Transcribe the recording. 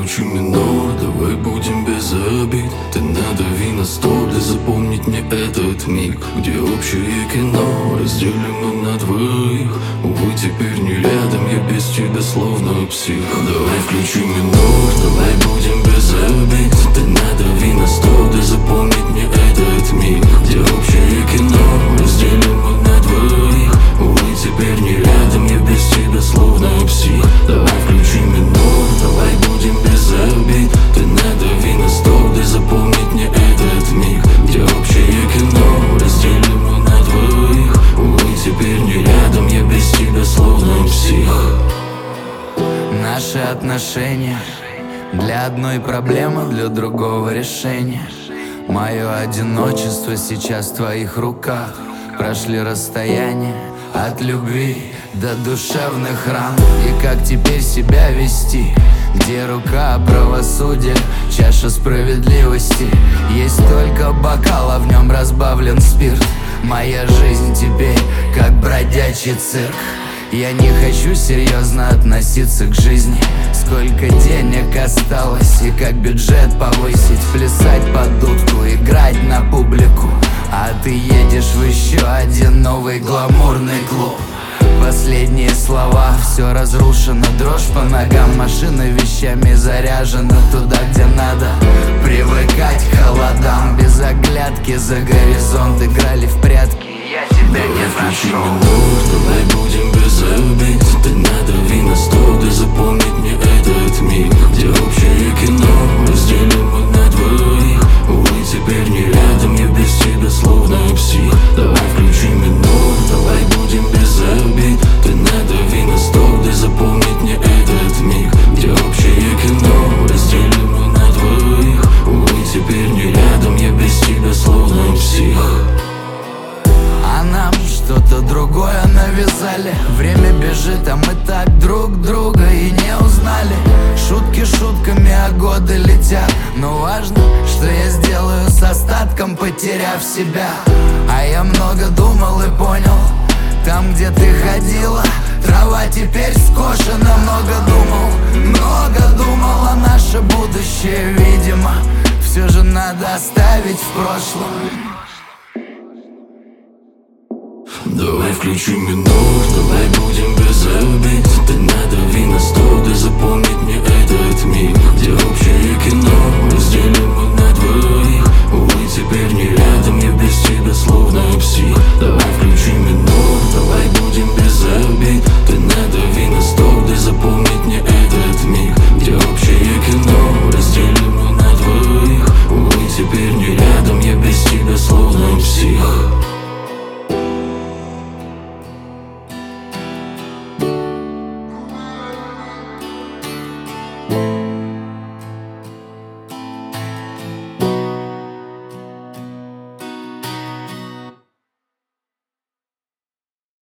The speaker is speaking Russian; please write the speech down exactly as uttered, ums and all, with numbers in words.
включи минор, давай будем без обид. Ты надави на стоп, да запомнить мне этот миг, где общее кино разделено на двоих. Увы, теперь не рядом, я без тебя словно псих. Давай включи минор, давай будем без обид. Ты надави на стоп, да запомнить мне этот миг, где общее кино разделено на двоих. Увы, теперь не рядом, я без тебя словно псих. Давай включи минор, давай будем без обид. Ты надави на стоп, да запомнить мне этот миг, где общее кино разделено на двоих. Увы, теперь не рядом, я без тебя словно псих. Наши отношения для одной проблемы, для другого решения. Мое одиночество сейчас в твоих руках. Прошли расстояние от любви до душевных ран. И как теперь себя вести? Где рука правосудия, чаша справедливости? Есть только бокал, а в нем разбавлен спирт. Моя жизнь теперь как бродячий цирк. Я не хочу серьезно относиться к жизни. Сколько денег осталось и как бюджет повысить? Плясать под дудку, играть на публику. А ты едешь в еще один новый гламурный клуб. Последние слова, все разрушено, дрожь по ногам. Машина вещами заряжена туда, где надо. Привыкать к холодам, без оглядки за горизонт. Играли в прятки, я тебя не нашел. Давай будем без обид. Ты надави на стоп, да запомнить мне этот миг, где общее кино разделено на двоих. Увы, теперь не рядом, я без тебя словно псих. Давай включи минор, давай будем без обид. Ты надави на стоп, да запомнить мне этот миг, где общее кино разделено на двоих. Увы, теперь не рядом, я без тебя словно псих. А нам что-то другое навязали. Время бежит, а мы так друг друга и не узнали. Шутки шутками, а годы летят. Но важно, что я сделаю с остатком, потеряв себя. А я много думал и понял, там, где ты ходила, трава теперь скошена. Много думал, много думал, а наше будущее, видимо, все же надо оставить в прошлом. Давай включи минор, давай будем без обид. Ты надави на стоп, да запомнить мне этот миг, где общее